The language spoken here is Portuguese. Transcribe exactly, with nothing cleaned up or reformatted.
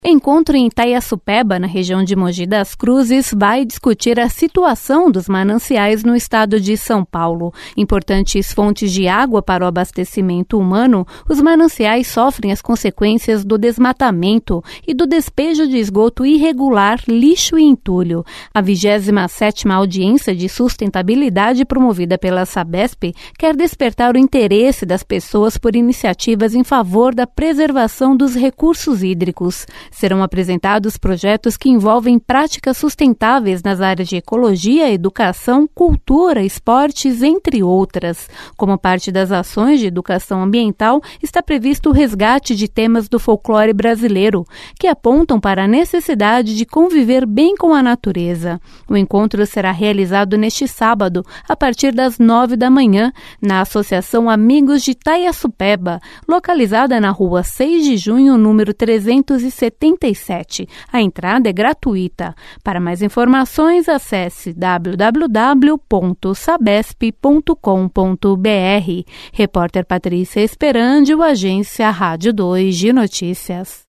Encontro em Itaiaçupeba, na região de Mogi das Cruzes, vai discutir a situação dos mananciais no estado de São Paulo. Importantes fontes de água para o abastecimento humano, os mananciais sofrem as consequências do desmatamento e do despejo de esgoto irregular, lixo e entulho. A vigésima sétima audiência de sustentabilidade promovida pela Sabesp quer despertar o interesse das pessoas por iniciativas em favor da preservação dos recursos hídricos. Serão apresentados projetos que envolvem práticas sustentáveis nas áreas de ecologia, educação, cultura, esportes, entre outras. Como parte das ações de educação ambiental, está previsto o resgate de temas do folclore brasileiro, que apontam para a necessidade de conviver bem com a natureza. O encontro será realizado neste sábado, a partir das nove da manhã, na Associação Amigos de Itaiaçupeba, localizada na rua seis de junho, número trezentos e setenta e sete. A entrada é gratuita. Para mais informações, acesse w w w ponto sabesp ponto com ponto b r. Repórter Patrícia Esperandio, Agência Rádio dois de Notícias.